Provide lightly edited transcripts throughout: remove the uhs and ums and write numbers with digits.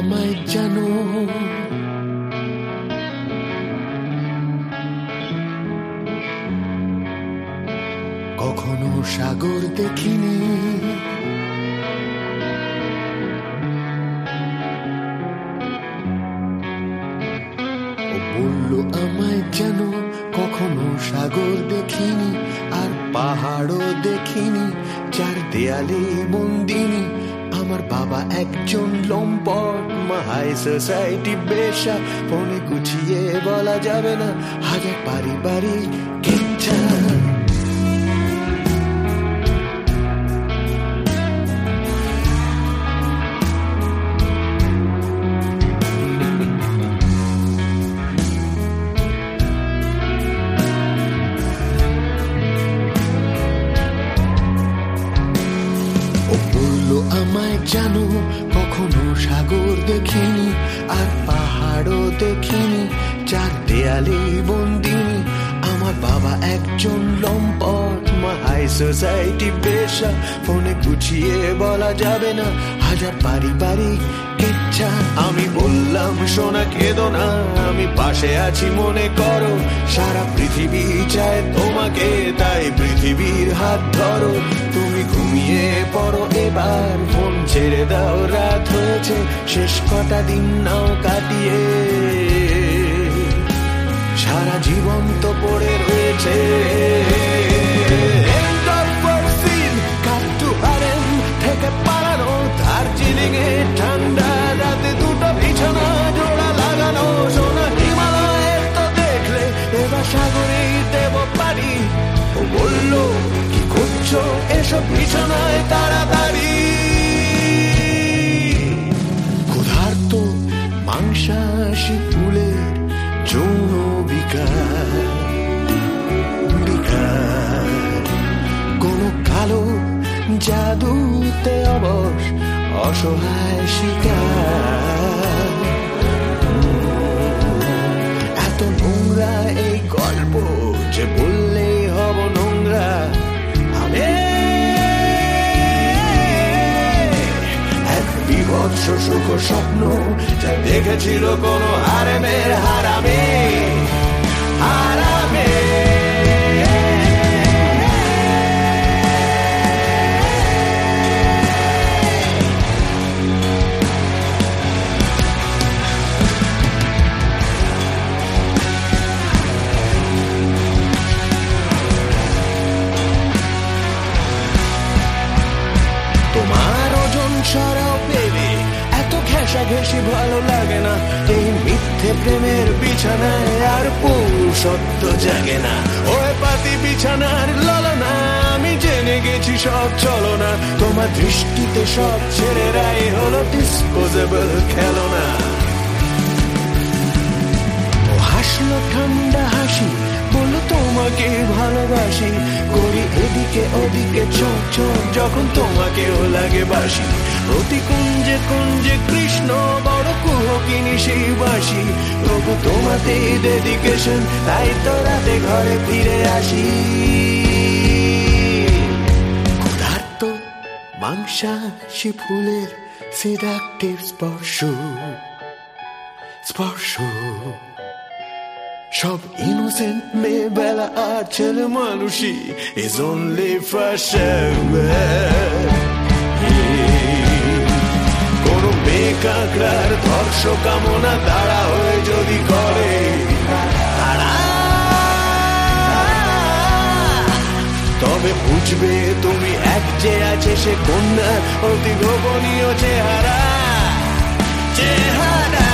আমায় জানো, কখনো সাগর দেখিনি, ও বলল আমায় জানো, কখনো সাগর দেখিনি আর পাহাড়ও দেখিনি, চার দেয়ালে বন্দিনী। আমার বাবা একজন লম্পট, মা হাই সোসাইটি বেশা, ফোনে গুছিয়ে বলা যাবে না, হাজার পারিবারিক কিচ্ছা। আমায় জানো, কখনো সাগর দেখিনি আর পাহাড়ও দেখিনি, চার দেয়ালে বন্দিনী। আমার বাবা একজন লম্পট, মা হাই সোসাইটি বেশা, ফোনে গুছিয়ে বলা যাবে না, হাজার পারিবারিক কিচ্ছা। আমি বললাম সোনা কেঁদো না, আমি পাশে আছি মনে করো, সারা পৃথিবী চায় তোমাকে, তাই পৃথিবীর হাত ধরো। তুমি ঘুমিয়ে পড়ো এবার, ফোন ছেড়ে দাও, রাত হয়েছে, শেষ কটা দিন নাও কাটিয়ে, সারা জীবন তো পড়ে রয়েছে। থেকে পালানো দার্জিলিং এ ঠান্ডা রাতে, দুটো বিছানা জোড়া লাগানো, সোনা হিমালয়ের তো দেখলে, এবার সাগরেই দেব পারি। ও বললো কি করছো এসব বিছানায় তাড়াতাড়ি, ক্ষুধার্ত মাংসাশী ফুলের যৌন বিকার, কোন কালো জাদুতে অবশ অসহায় শিকার। এত নোংরা এই গল্প যে বললেই হব নোংরা। এক বিভৎস সুখ স্বপ্ন যা দেখেছিল কোন হারেমের হারামে, হারামে। তোমার ওজন সরাও বেবি, এত ঘেঁষাঘেঁষি ভালো লাগে না, এই মিথ্যে প্রেমের বিছানায় আর পুরুষত্ব জাগে না। ওই পাতি বিছানার ললনা, আমি জেনে গেছি সব চলো না, তোমার দৃষ্টিতে সব ছেলেরাই হলো ডিসপোজেবল খেলনা। ও হাসলো ঠান্ডা হাসি, বললো তোমাকে ভালোবাসি, করি এদিকে ওদিকে চোখ চোখ, যখন তোমাকেও লাগে বাসি। প্রতি কুঞ্জে কুঞ্জে কৃষ্ণ বড় কুহকিনী সেই বাসি, তবু তোমাতে ডেডিকেশন, তাই তো রাতে ঘরে ফিরে আসি। ক্ষুধার্ত মাংসাশী ফুলের সিডাকটিভ স্পর্শ, স্পর্শ সব ইনোসেন্ট মেয়েবেলা আর ছেলে মানুষই is only fashion। কোন মেয়ে কাঁকড়ার ধর্ষ কামনা তাড়া হয়ে যদি করে, তবে বুঝবে তুমি এক যে আছে সে কন্যার অতি গোপনীয় চেহারা, চেহারা।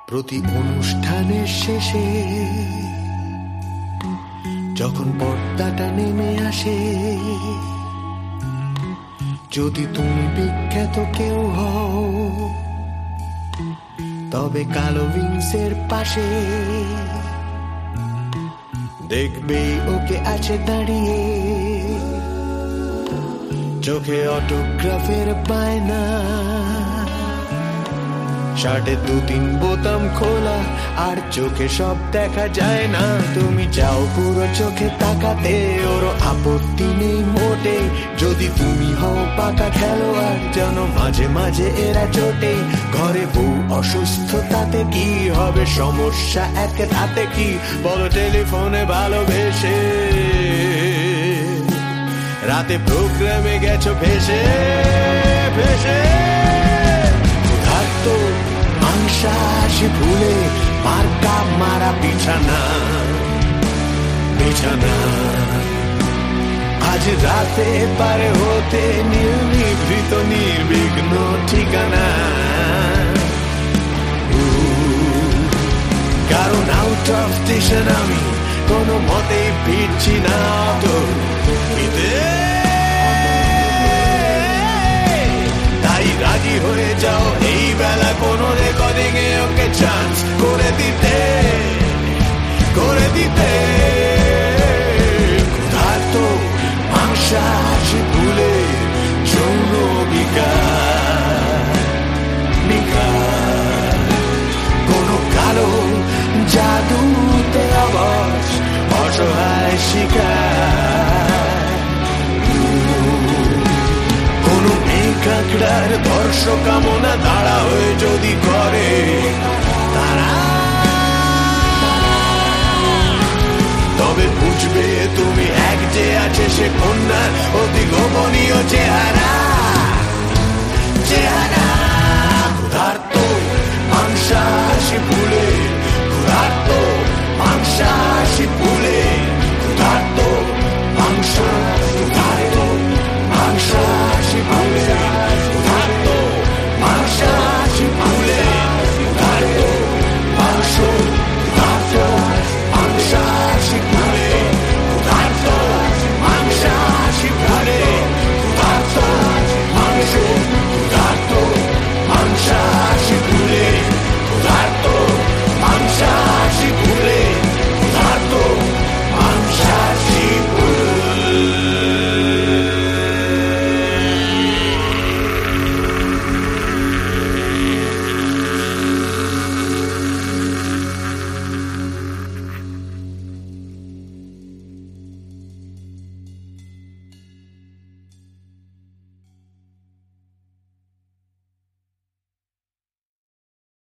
প্রতি অনুষ্ঠানের শেষে যখন পর্দাটা নেমে আসে, যদি তুমি বিখ্যাত কেউ হও, তবে কালো উইংসের পাশে দেখবে ওকে আছে দাঁড়িয়ে, চোখে অটোগ্রাফের বায়না, শার্টে 2-3 বোতাম খোলা, আর চোখে সব দেখা যায় না। তুমি চাও পুরো চোখে তাকাতে, ওর আপত্তি নেই মোটে, যদি তুমি হও পাকা খেলোয়াড়, যেন মাঝে মাঝে এরা চোটে। ঘরে বউ অসুস্থ, তাতে কি হবে সমস্যা, এক রাতে কি বলো টেলিফোনে ভালোবেসে, রাতে প্রোগ্রামে গেছো ভেসে ভেসে। ক্ষুধার্ত মাংসাশী ভুলে মার্কা মারা বিছানা বিছানা, আজ রাতে পারে হতে নির্বিঘ্নিত নির্বিঘ্ন ঠিকানা। কারণ আউট অফ স্টেশন আমি কোনো মতেই ফিরছি না তো তাই রাজি হয়ে যাও এই বেলা কোনো রেকর্ডিং এ ওকে চান্স করে দিতে করে দিতে। ক্ষুধার্ত মাংসাশী ভুলে যৌন বিকার, কোনো কালো জাদুতে আবাস অসহায় শিকার, কোনো মেঘাকড়ার ধর্ষ কামনা দাঁড়া হয়ে যদি করে তারা, তবে বুঝবে তুমি এক যে আছে সে কন্যার অতি গোপনীয় চেহারা চেহারা। ক্ষুধার্ত মাংসাশী